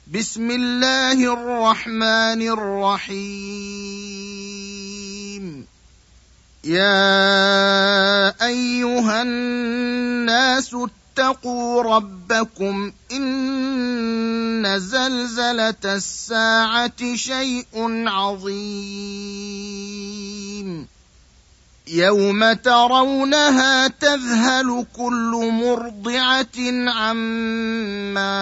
بسم الله الرحمن الرحيم. يا أيها الناس اتقوا ربكم إن زلزلة الساعة شيء عظيم يوم ترونها تذهل كل مرضعة عما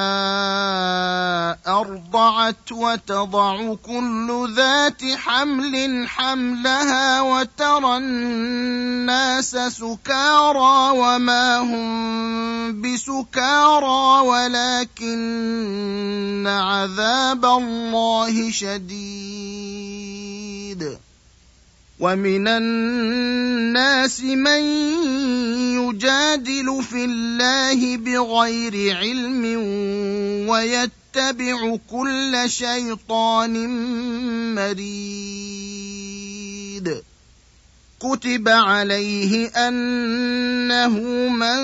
أرضعت وتضع كل ذات حمل حملها وترى الناس سكارى وما هم بسكارى ولكن عذاب الله شديد. ومن الناس من يجادل في الله بغير علم ويتبع كل شيطان مريد. كتب عليه أنه من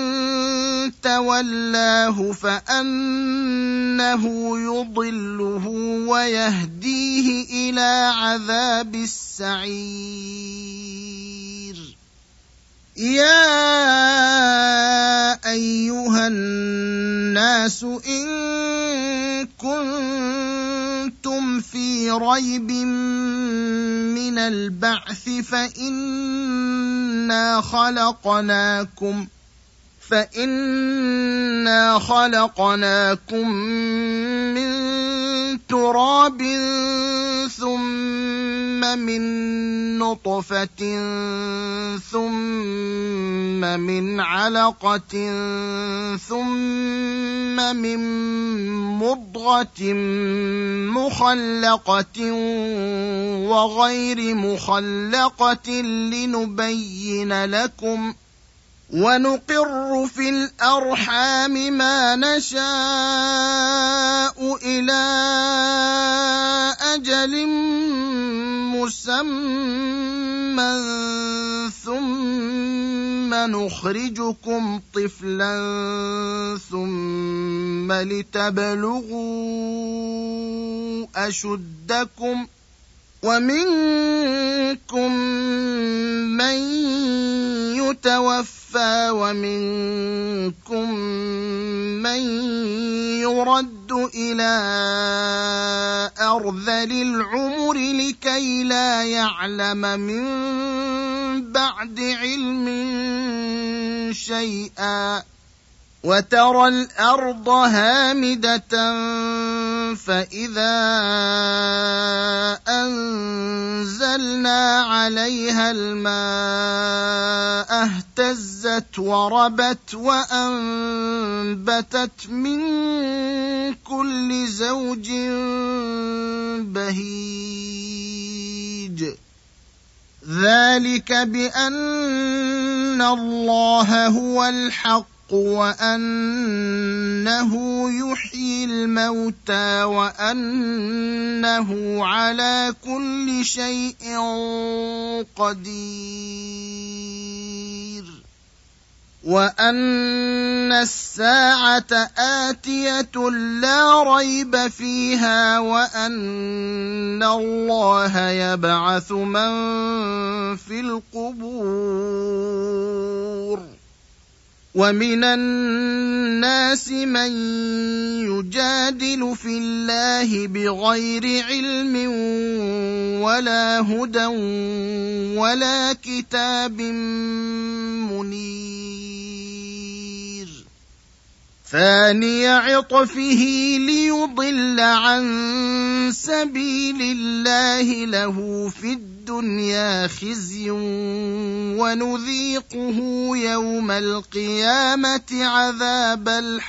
تولاه فأنه يضله ويهديه إلى عذاب السعير. يا أيها الناس إن كنتم في ريب من البعث فإنا خلقناكم من تراب ثم من نطفة ثم من علقة ثم من مضغة مخلقة وغير مخلقة لنبين لكم ونقر في الأرحام ما نشاء إلى أجل مسمى ثم نخرجكم طفلا ثم لتبلغوا أشدكم ومنكم من يتوفى ومنكم من يرد إلى أرذل العمر لكي لا يعلم من بعد علم شيئا. وترى الأرض هامدة فإذا أنزلنا عليها الماء اهتزت وربت وأنبتت من كل زوج بهيج. ذلك بأن الله هو الحق وأنه يحيي الموتى وأنه على كل شيء قدير وأن الساعة آتية لا ريب فيها وأن الله يبعث من في القبور. ومن الناس من يجادل في الله بغير علم ولا هدى ولا كتاب منير. ثاني عطفه ليضل عن سبيل الله له في الدنيا خزي ونذيقه يوم القيامة عذاب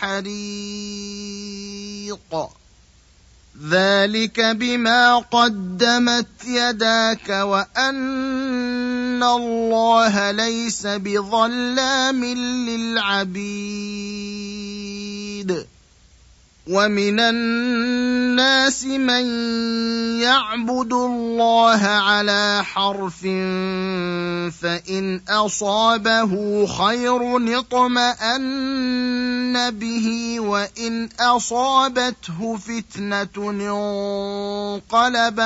الحريق. ذلك بما قدمت يداك وأن الله ليس بظلام للعبيد. ومن الناس من يعبد الله على حرف فإن أصابه خير اطمأن به وإن أصابته فتنة انقلب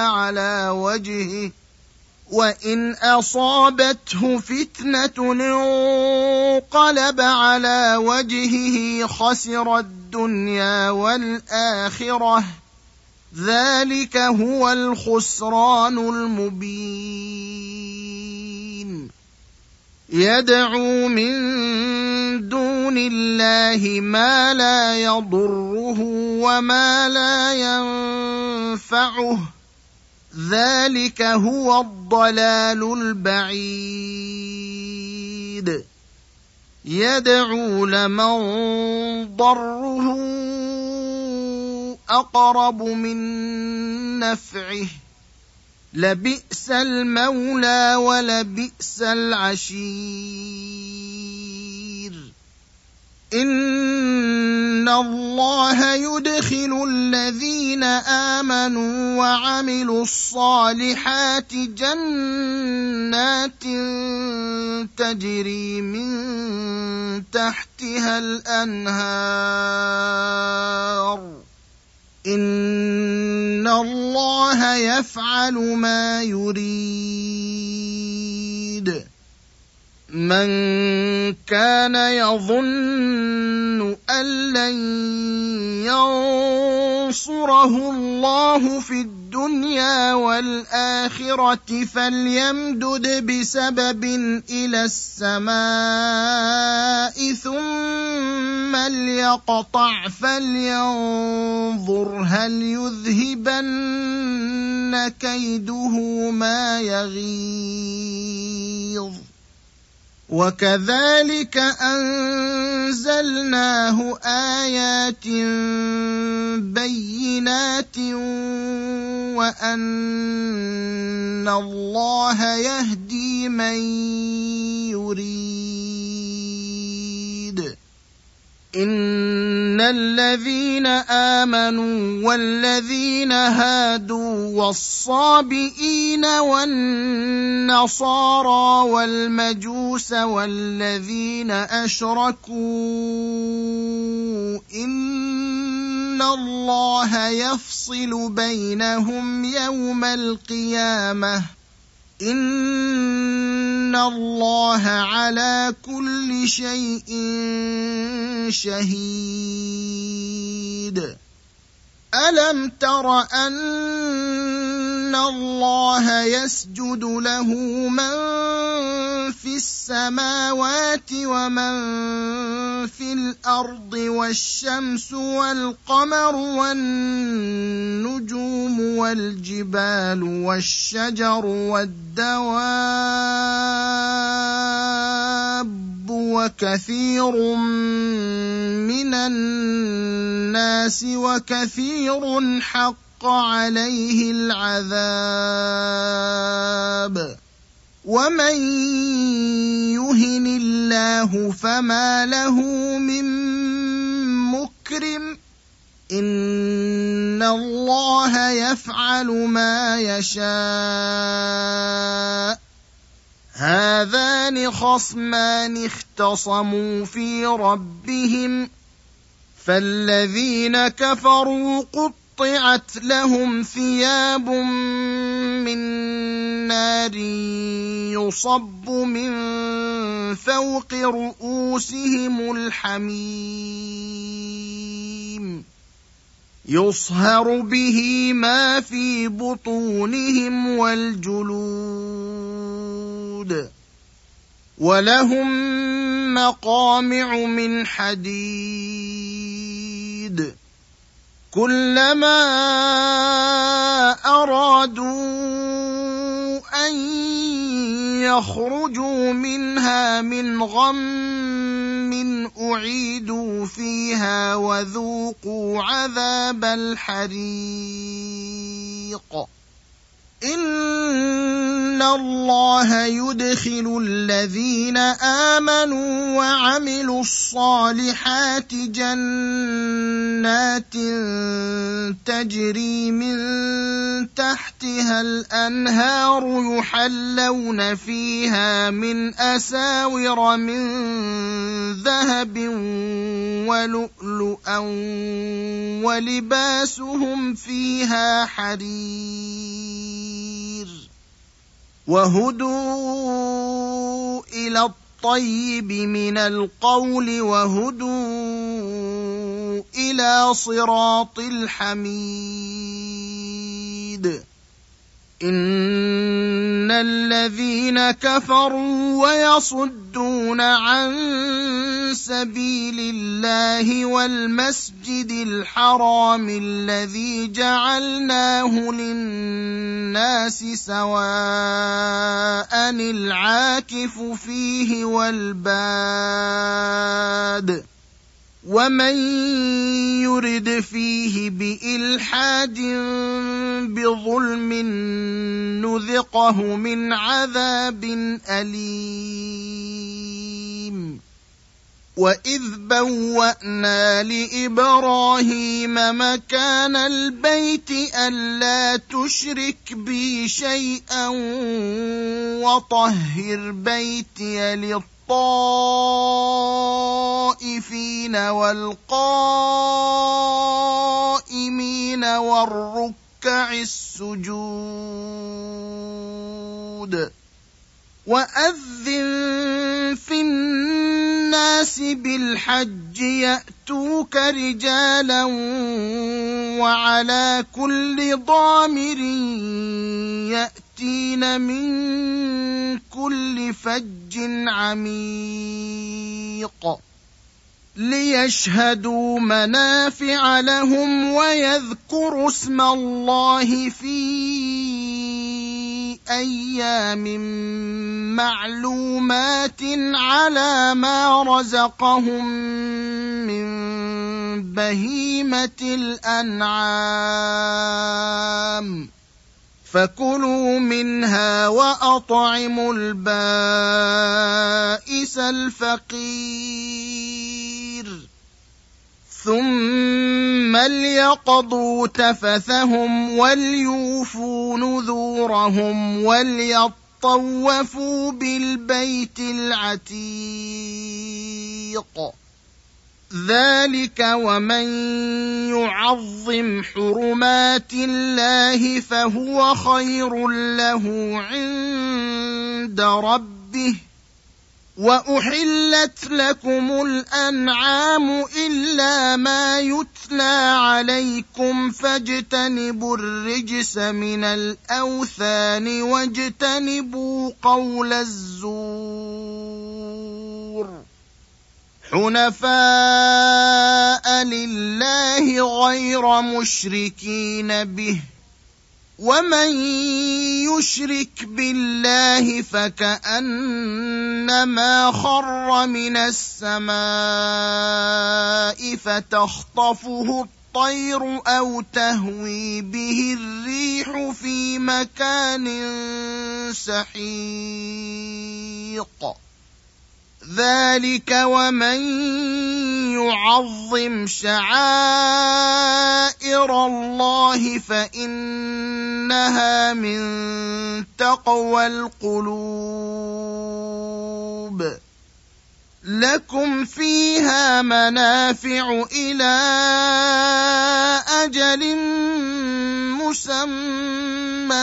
على وجهه خسر الدنيا والآخرة ذلك هو الخسران المبين يدعو من دون الله ما لا يضره وما لا ينفعه ذلك هو الضلال البعيد يدعو لمن ضره أقرب من نفعه لبئس المولى ولبئس العشير إن الله يدخل الذين آمنوا وعملوا الصالحات جنات تجري من تحتها الأنهار إن الله يفعل ما يريد من كان يظن أن لن ينصره الله في الدنيا والآخرة فليمدد بسبب إلى السماء ثم ليقطع فلينظر هل يذهبن كيده ما يغيظ وكذلك أنزلناه آيات بينات وأن الله يهدي من يريد إن الذين آمنوا والذين هادوا والصابئين والنصارى والمجوس والذين أشركوا إن الله يفصل بينهم يوم القيامة إن الله على كل شيء شهيد ألم تر أن الله يسجد له من في السماوات ومن في الأرض والشمس والقمر والنجوم والجبال والشجر والدواب وكثير من الناس وكثير حق عليه العذاب ومن يهن الله فما له من مكرم إن الله يفعل ما يشاء هذان خصمان اختصموا في ربهم فالذين كفروا قطعت لهم ثياب من نار يصب من فوق رؤوسهم الحميم يصهر به ما في بطونهم والجلود ولهم مقامع من حديد كلما أرادوا أن يخرجوا منها من غم أعيدوا فيها وذوقوا عذاب الحريق إن الله يدخل الذين آمنوا وعملوا الصالحات جنات تجري من تحتها الأنهار يحلون فيها من أساور من ذهب ولؤلؤا ولباسهم فيها حرير وهدوا إلى الطيب من القول وهدوا إلى صراط الحميد إن الذين كفروا ويصدون عن سبيل الله والمسجد الحرام الذي جعلناه للناس سواء العاكف فيه والباد ومن يرد فيه بإلحاد بظلم نذقه من عذاب أليم وإذ بوأنا لإبراهيم مكان البيت ألا تشرك بي شيئا وطهر بيتي للطائفين والقائمين والركع السجود وأذن في الناس بالحج يأتوك رجالا وعلى كل ضامر يأتين من كل فج عميق ليشهدوا منافع لهم ويذكروا اسم الله في أيام معلومات على ما رزقهم من بهيمة الأنعام فكلوا منها وأطعموا البائس الفقير ثم ليقضوا تفثهم وليوفوا نذورهم وليطوفوا بالبيت العتيق ذلك ومن يعظم حرمات الله فهو خير له عند ربه وأحلت لكم الأنعام إلا ما يتلى عليكم فاجتنبوا الرجس من الأوثان واجتنبوا قول الزور حنفاء لله غير مشركين به ومن يشرك بالله فكأنما خر من السماء فتخطفه الطير أو تهوي به الريح في مكان سحيق ذلك ومن يعظم شعائر الله فإنها من تقوى القلوب لكم فيها منافع إلى أجل مسمى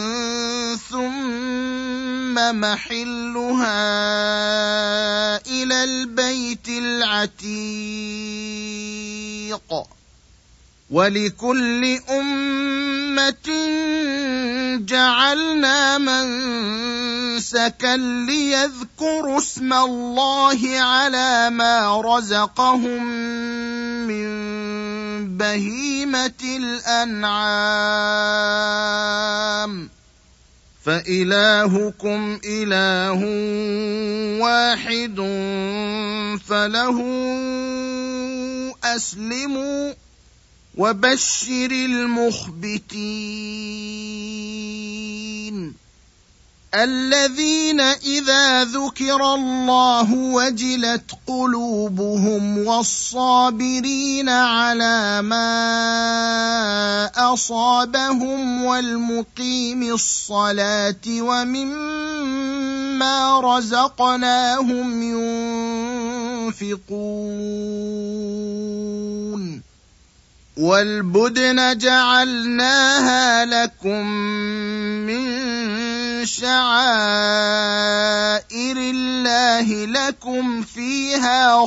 ثم محلها إلى البيت العتيق ولكل أمة جعلنا منسكا ليذكروا اسم الله على ما رزقهم من بهيمة الأنعام فإلهكم إله واحد فله أسلموا وبشر المخبتين الذين إذا ذكر الله وجلت قلوبهم والصابرين على ما أصابهم والمقيم الصلاة ومما رزقناهم ينفقون والبدن جعلناها لكم من شعائر الله لكم فيها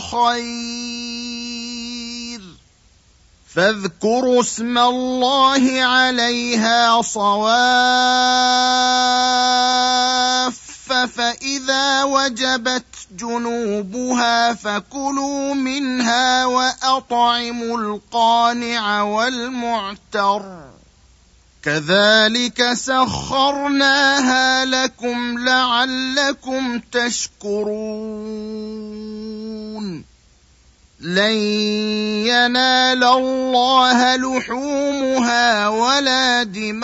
خير فاذكروا اسم الله عليها صواف فإذا وجبت جنوبها فكلوا منها وأطعموا القانع والمعتر كذلك سخرناها لكم لعلكم تشكرون لن ينال الله لحومها ولا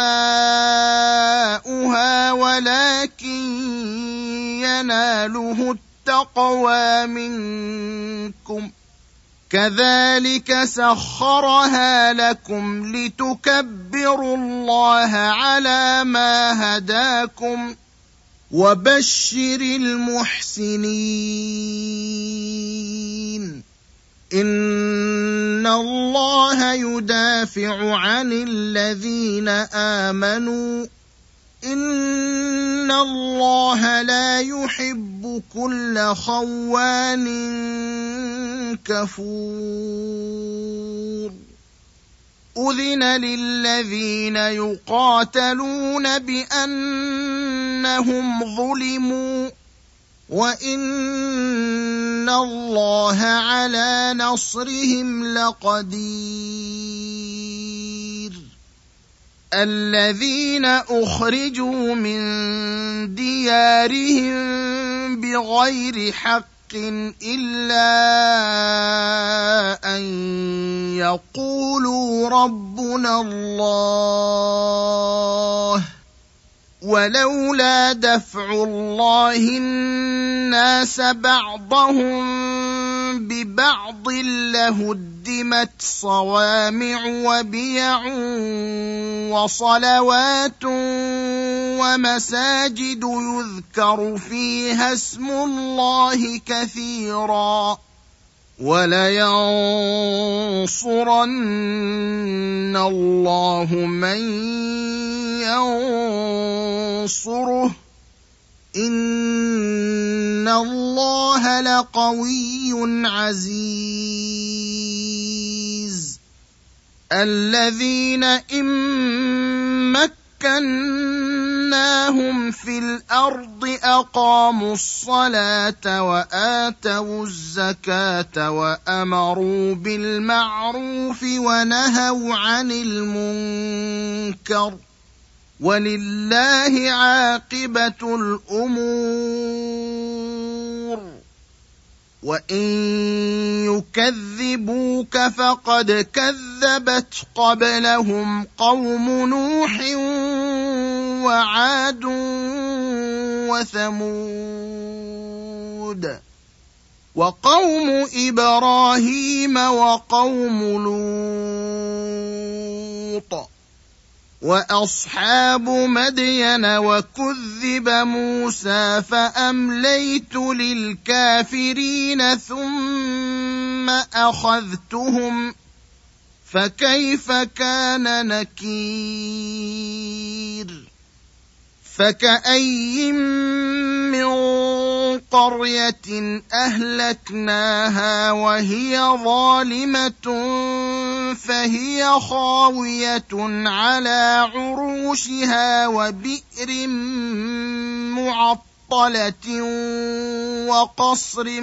دماؤها ولكن يناله التقوى منكم كذلك سخرها لكم لتكبروا الله على ما هداكم وبشر المحسنين إن الله يدافع عن الذين آمنوا إن الله لا يحب كل خوان كفور أذن للذين يقاتلون بأنهم ظلموا وإن الله على نصرهم لقدير الذين أخرجوا من ديارهم بغير حق إلا أن يقولوا ربنا الله ولولا دفع الله الناس بعضهم ببعض لهدمت صوامع وبيع وصلوات ومساجد يذكر فيها اسم الله كثيرا ولينصرن الله من ينصره إن الله لقوي عزيز الذين إن مكناهم في الأرض أقاموا الصلاة وآتوا الزكاة وأمروا بالمعروف ونهوا عن المنكر ولله عاقبة الأمور وإن يكذبوك فقد كذبت قبلهم قوم نوح وعاد وثمود وقوم إبراهيم وقوم لوط وأصحاب مدين وكذب موسى فأمليت للكافرين ثم أخذتهم فكيف كان نكير فكأي من قرية أهلكناها وهي ظالمة فهي خاوية على عروشها وبئر معطلة وقصر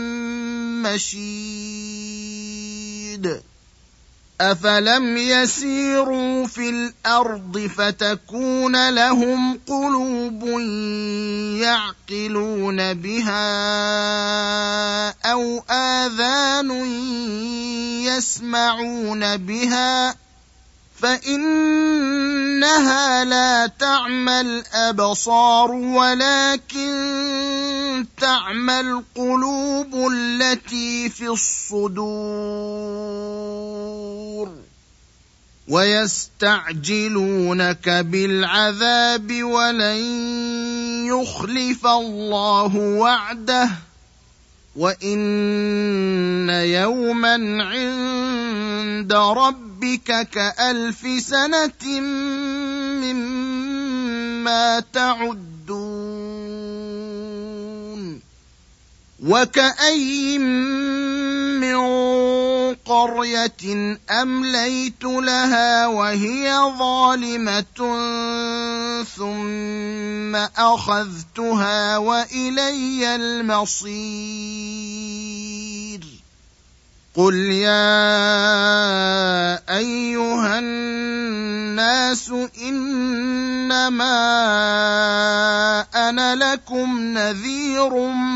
مشيد أفلم يسيروا في الأرض فتكون لهم قلوب يعقلون بها أو آذان يسمعون بها فإنها لا تعمى الأبصار ولكن تعمى القلوب التي في الصدور ويستعجلونك بالعذاب ولن يخلف الله وعده وإن يوما عند ربك كألف سنة مما تعدون وكأي من قرية أمليت لها وهي ظالمة ثم أخذتها وإلي المصير قل يا أيها الناس إنما أنا لكم نذير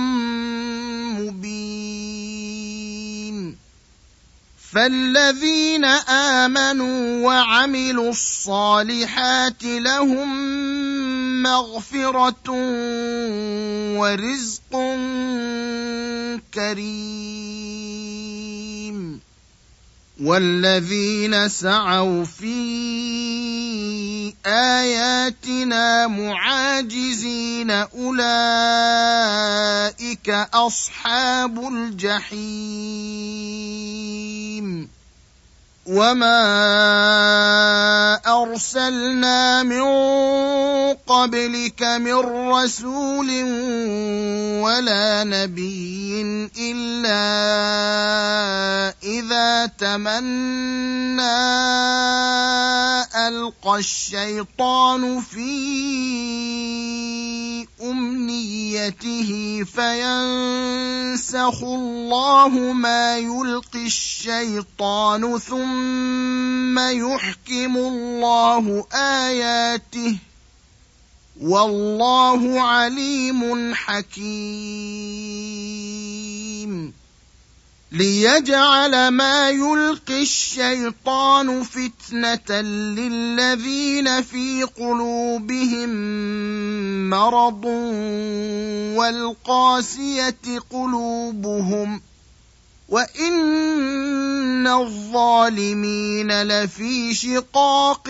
مبين فالذين آمنوا وعملوا الصالحات لهم مغفرة ورزق كريم والذين سعوا في آياتنا معاجزين أولئك أصحاب الجحيم وما أرسلنا من قبلك من رسول ولا نبي إلا إذا تمنى ألقى الشيطان في أمنيته فينسخ الله ما يلقي الشيطان ثم يحكم الله آياته والله عليم حكيم ليجعل ما يلقي الشيطان فتنة للذين في قلوبهم مرض والقاسية قلوبهم وإن الظالمين لفي شقاق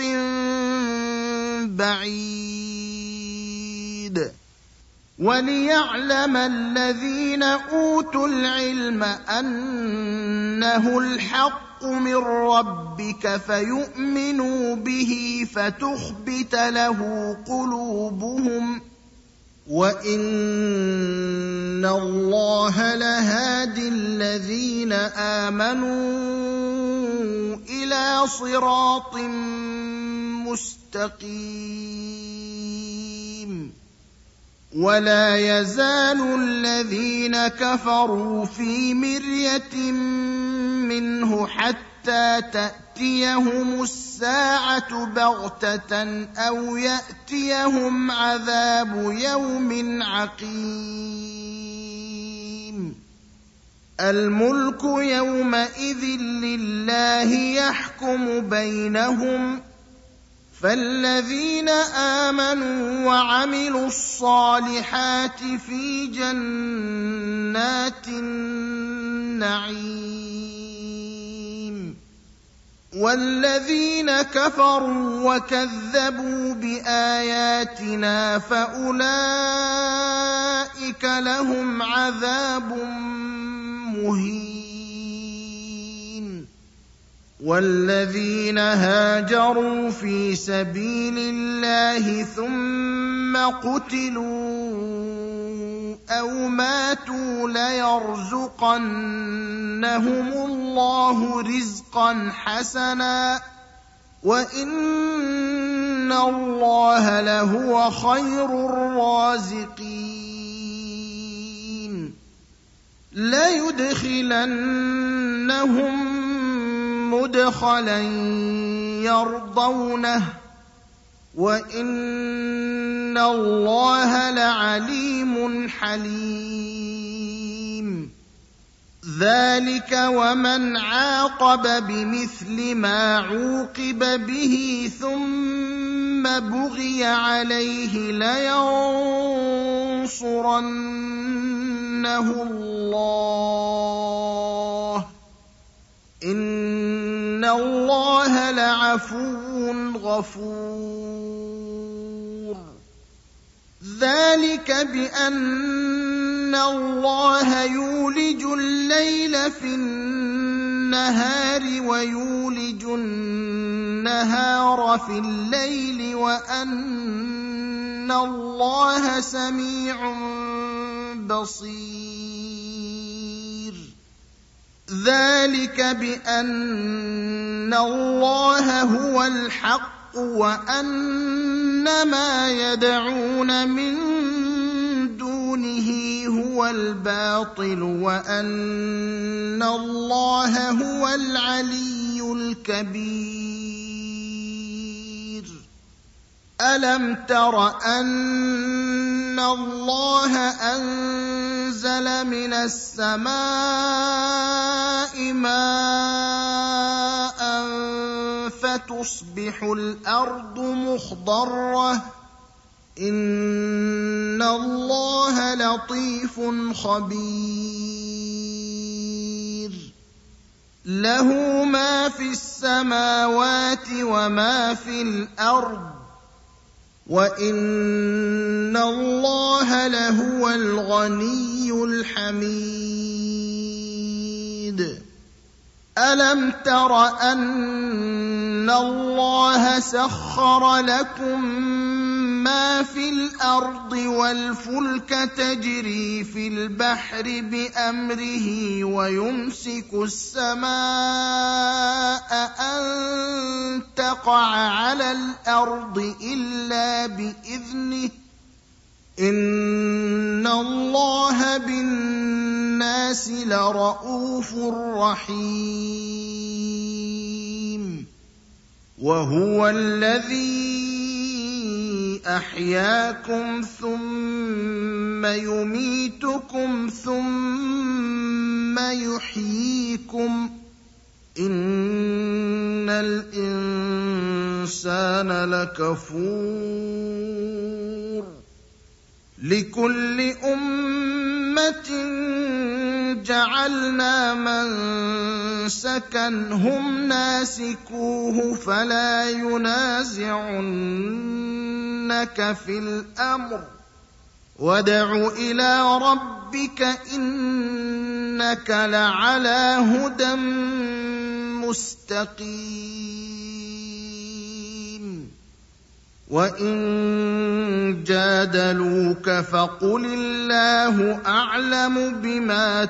بعيد وليعلم الذين أوتوا العلم أنه الحق من ربك فيؤمنوا به فتخبت له قلوبهم وإن الله لهادي الذين آمنوا إلى صراط مستقيم ولا يزال الذين كفروا في مرية منه حتى تأتيهم الساعة بغتة أو يأتيهم عذاب يوم عقيم الملك يومئذ لله يحكم بينهم فالذين آمنوا وعملوا الصالحات في جنات النعيم والذين كفروا وكذبوا بآياتنا فأولئك لهم عذاب مهين والذين هاجروا في سبيل الله ثم قتلوا أو ماتوا ليرزقنهم الله رزقا حسنا وإن الله لهو خير الرازقين ليدخلنهم مدخلا يرضونه وإن الله لعليم حليم ذلك ومن عاقب بمثل ما عوقب به ثم بغي عليه لينصرنه الله إن الله لعفو غفور ذلك بأن الله يولج الليل في النهار ويولج النهار في الليل وأن الله سميع بصير ذلك بأن الله هو الحق وأن ما يدعون من دونه هو الباطل وأن الله هو العلي الكبير ألم تر أن الله أنزل من السماء ماء فتصبح الأرض مخضرة إن الله لطيف خبير له ما في السماوات وما في الأرض وإن الله لهو الغني الحميد ألم تر أن الله سخر لكم ما في الأرض والفلك تجري في البحر بأمره ويمسك السماء أن تقع على الأرض إلا بإذنه إن الله بالناس لرءوف رحيم وهو الذي أحياكم ثم يميتكم ثم يحييكم إن الإنسان لكفور لكل أمة جعلنا منسكا هم ناسكوه فلا ينازعنك في الأمر وادع إلى ربك إنك لعلى هدى مستقيم وإن جادلوك فقل الله أعلم بما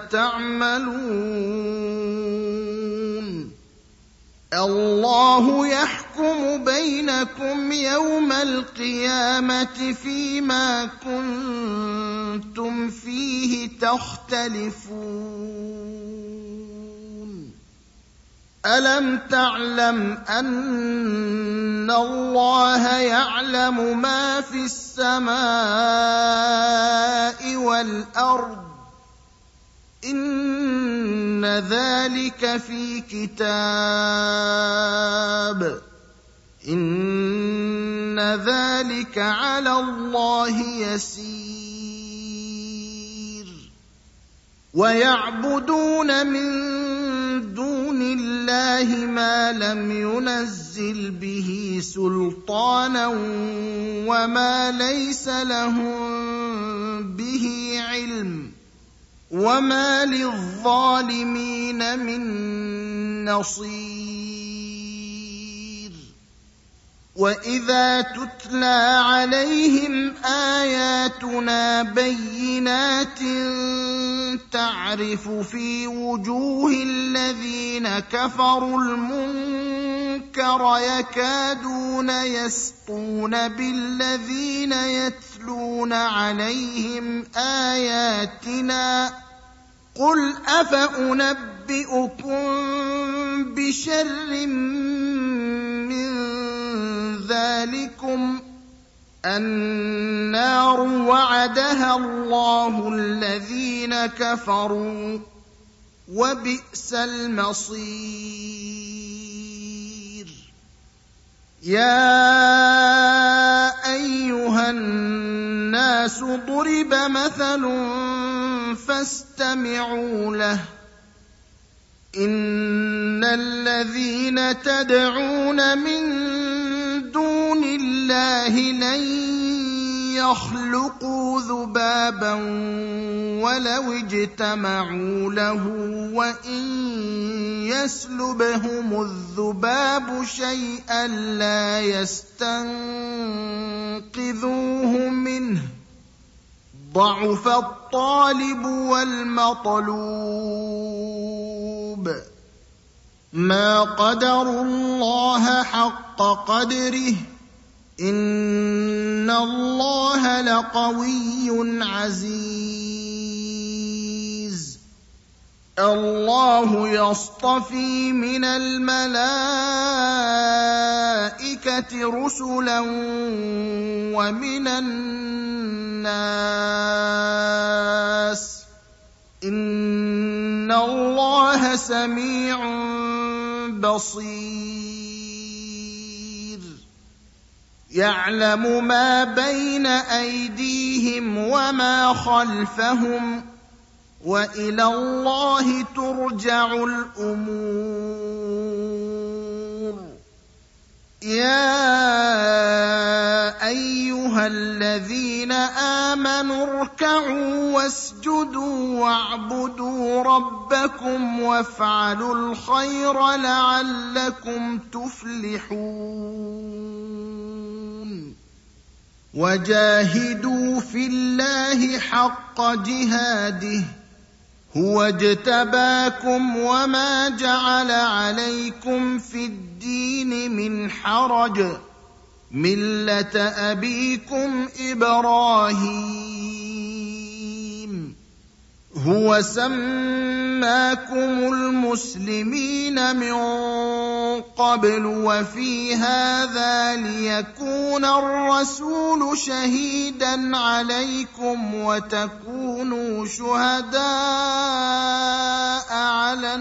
تعملون الله يحكم بينكم يوم القيامة فيما كنتم فيه تختلفون ألم تعلم أن الله يعلم ما في السماء والأرض إن ذلك في كتاب إن ذلك على الله يسير ويعبدون من دون الله ما لم ينزل به سلطانا وما ليس لهم به علم وما للظالمين من نصير وإذا تتلى عليهم آياتنا بينات تعرف في وجوه الذين كفروا المنكر يكادون يسطون بالذين يتلون عليهم آياتنا قل أفأنبئكم بشر من ذلكم النار وعدها الله الذين كفروا وبئس المصير. يا أيها الناس ضرب مثل فاستمعوا له. إن الذين تدعون من دون الله لن يخلقوا ذبابا ولو اجتمعوا له وإن يسلبهم الذباب شيئا لا يستنقذوه منه ضعف الطالب والمطلوب. ما قدروا الله حق قدره إن الله لقوي عزيز. الله يصطفي من الملائكة رسلا ومن الناس إن الله سميع بصير. يعلم ما بين أيديهم وما خلفهم وإلى الله ترجع الأمور. يا أيها الذين آمنوا اركعوا واسجدوا واعبدوا ربكم وافعلوا الخير لعلكم تفلحون. وجاهدوا في الله حق جهاده هو اجتباكم وما جعل عليكم في الدين من حرج ملة أبيكم إبراهيم هو سماكم المسلمين من قبل وفي هذا ليكون الرسول شهيدا عليكم وتكونوا شهداء على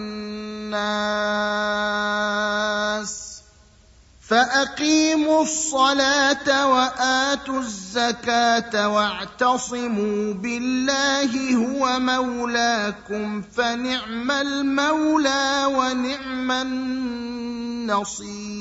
الناس. فأقيموا الصلاة وآتوا الزكاة واعتصموا بالله هو مولاكم فنعم المولى ونعم النصير.